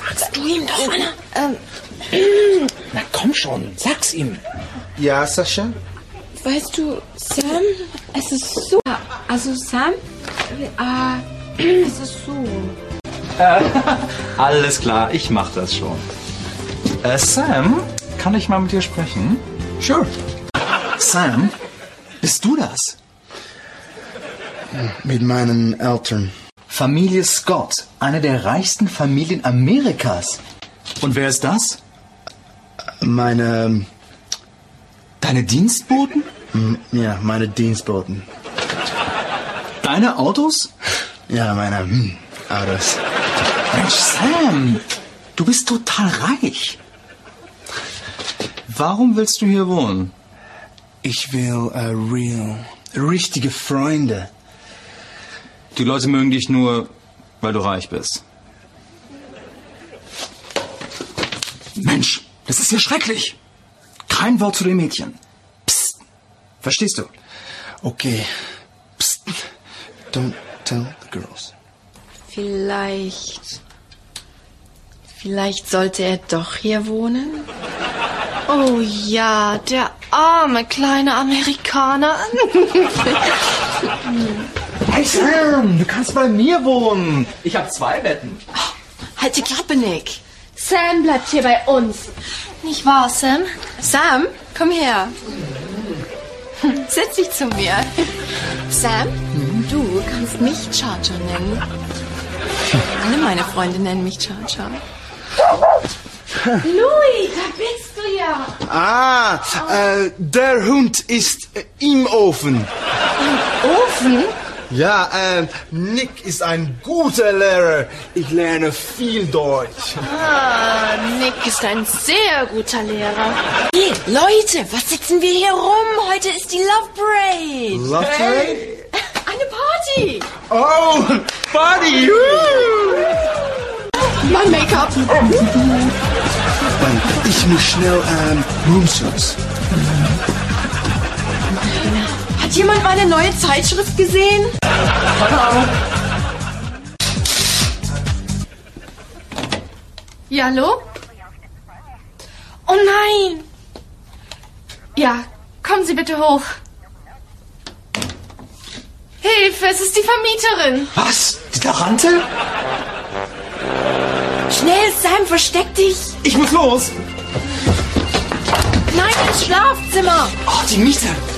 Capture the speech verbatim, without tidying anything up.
Sagst du ihm doch, Anna? Ähm. Na komm schon, sag's ihm. Ja, Sascha? Weißt du, Sam, es ist so... Also, Sam, äh, es ist so... Äh, alles klar, ich mach das schon. Äh, Sam, kann ich mal mit dir sprechen? Sure. Sam, bist du das? Mit meinen Eltern. Familie Scott, eine der reichsten Familien Amerikas. Und wer ist das? Meine... Deine Dienstboten? Ja, meine Dienstboten. Deine Autos? Ja, meine hm, Autos. Mensch, Sam, du bist total reich. Warum willst du hier wohnen? Ich will uh, real, richtige Freunde. Die Leute mögen dich nur, weil du reich bist. Mensch, das ist ja schrecklich. Kein Wort zu den Mädchen. Psst. Verstehst du? Okay. Psst. Don't tell the girls. Vielleicht... Vielleicht sollte er doch hier wohnen? Oh ja, der arme kleine Amerikaner. Hey Sam, du kannst bei mir wohnen. Ich habe zwei Betten. Oh, halt die Klappe, Nick. Sam bleibt hier bei uns. Nicht wahr, Sam? Sam, komm her. Setz dich zu mir. Sam, du kannst mich Cha-Cha nennen. Alle meine Freunde nennen mich Cha-Cha. Louis, da bist du ja. Ah, oh. äh, der Hund ist äh, im Ofen. Im Ofen? Ja, äh, Nick ist ein guter Lehrer. Ich lerne viel Deutsch. Ah, Nick ist ein sehr guter Lehrer. Hey, Leute, was sitzen wir hier rum? Heute ist die Love Parade. Love Parade? Hey. Eine Party. Oh, Party. Mein Make-up. Ich muss schnell ähm, Roomservice. Hat jemand meine neue Zeitschrift gesehen? Keine Ahnung. Ja, hallo? Oh nein! Ja, kommen Sie bitte hoch. Hilfe, es ist die Vermieterin. Was? Die Tarante? Schnell, Sam, versteck dich. Ich muss los. Nein, ins Schlafzimmer. Oh, die Mieter.